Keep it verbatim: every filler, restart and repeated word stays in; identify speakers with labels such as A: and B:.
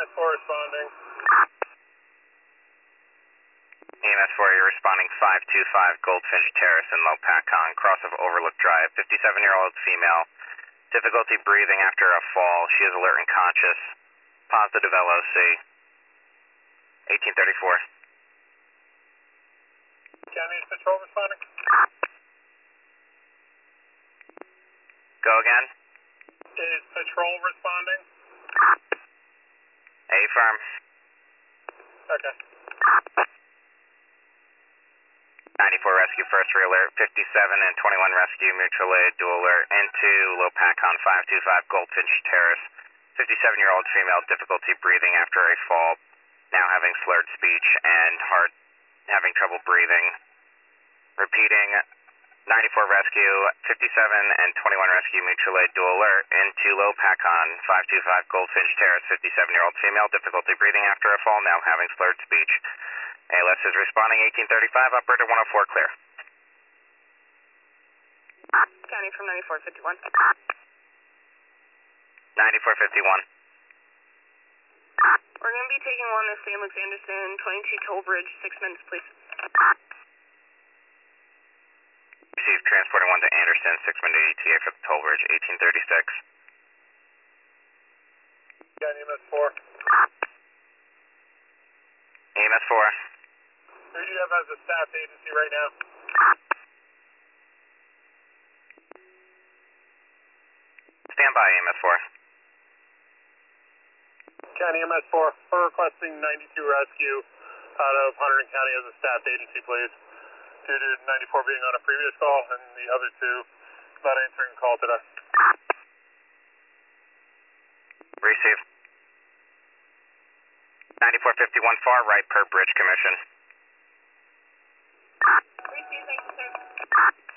A: S four responding.
B: E M S four, you're responding five two five Goldfinch Terrace in Lopakon, cross of Overlook Drive. fifty-seven-year-old female, difficulty breathing after a fall. She is alert and conscious. Positive L O C. eighteen thirty-four.
A: County is patrol responding.
B: Go again.
A: Is patrol responding?
B: A firm.
A: Okay.
B: ninety-four rescue first re-alert. fifty-seven and twenty-one rescue mutual aid dual alert into Lopakon five two five Goldfinch Terrace. fifty-seven-year-old female, difficulty breathing after a fall. Now having slurred speech and heart, having trouble breathing. Repeating, ninety-four rescue, fifty-seven and twenty-one rescue mutual aid dual alert into Lopakon five two five Goldfinch Terrace. fifty-seven-year-old female, difficulty breathing after a fall. Now having slurred speech. A L S is responding eighteen thirty-five, operator one oh four clear.
C: County from ninety-four fifty-one.
B: ninety-four fifty-one.
C: We're going to be taking one to Saint Luke's Anderson, twenty-two Toll Bridge, six minutes, please.
B: Receive transporting one to Anderson, six minute E T A for the toll bridge, eighteen thirty-six.
A: County E M S four.
B: E M S four.
A: Who do you have as a staff agency right now?
B: Stand by, E M S four.
A: County E M S four, we're requesting ninety-two rescue out of Hunterdon County as a staff agency, please. Due to ninety-four being on a previous call and the other two not answering a call today.
B: Receive. ninety-four fifty-one far right per bridge commission.
C: Receive, thank you, sir.